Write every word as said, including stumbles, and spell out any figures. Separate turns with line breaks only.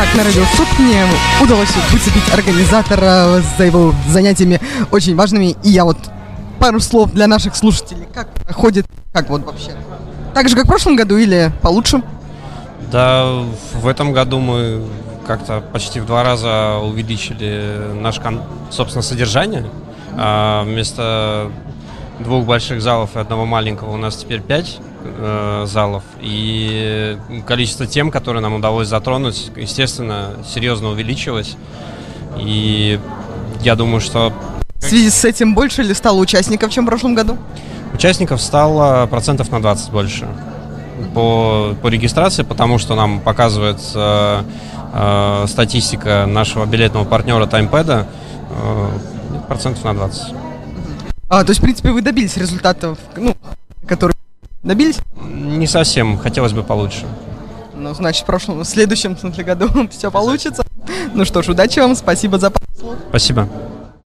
как на радио СОТ мне удалось выцепить организатора за его занятиями очень важными. И я вот пару слов для наших слушателей. Как проходит, как вот вообще? Так же, как в прошлом году или получше?
Да, в этом году мы как-то почти в два раза увеличили наше, собственно, содержание. А вместо двух больших залов и одного маленького у нас теперь пять э, залов. И количество тем, которые нам удалось затронуть, естественно, серьезно увеличилось. И я думаю, что...
В связи с этим больше ли стало участников, чем в прошлом году?
Участников стало процентов на двадцать больше по, по регистрации, потому что нам показывает э, э, статистика нашего билетного партнера Таймпэда э, процентов на двадцать.
А, то есть, в принципе, вы добились результатов, ну, которые добились?
Не совсем, хотелось бы получше.
Ну, значит, в прошлом, в следующем, в смысле, году все получится. Ну что ж, удачи вам, спасибо за пару слов.
Спасибо.